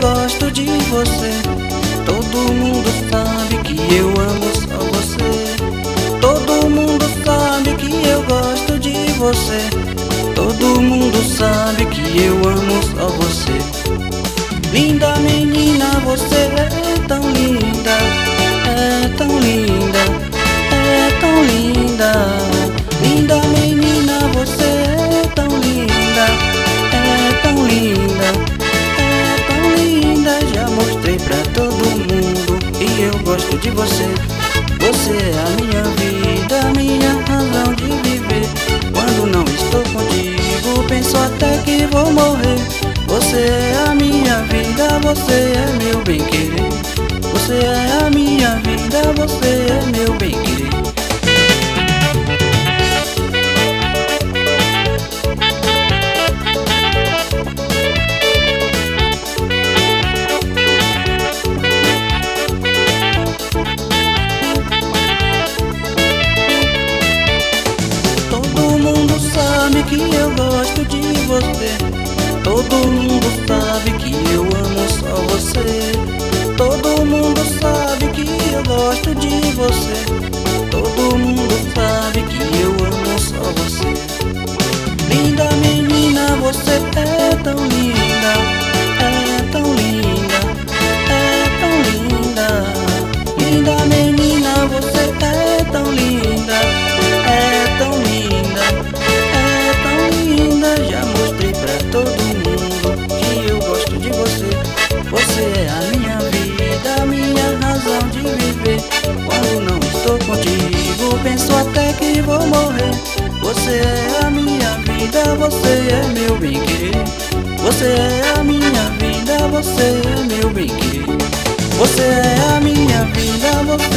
gosto de você. Todo mundo sabe que eu amo só você. Todo mundo sabe que eu gosto de você. Todo mundo sabe que eu amo só você. Linda menina, você é tão linda, é tão linda, é tão linda. Linda menina, você é tão linda, é tão linda, é tão linda. Já mostrei pra todo mundo que eu gosto de você. Você é a minha vida, minha razão de viver. Quando não estou contigo, penso até que vou morrer. Você é a minha vida, você é meu bem-querer. Você é a minha vida, você é meu bem-querer. Todo mundo sabe que eu gosto de você. Todo mundo sabe que eu amo só você. Todo mundo sabe que eu gosto de você. Todo mundo sabe que eu amo só você. Linda menina, você é tão linda, é tão linda, é tão linda. Linda menina, você é tão linda, é tão linda, é tão linda. Já mostrei pra todo mundo que eu gosto de você. Você é a minha vida, minha razão de viver. Quando não estou contigo, penso até que vou morrer. Você é a minha vida, você é meu bem-querer. Você é a minha vida, você é meu bem-querer. Você é a minha vida, você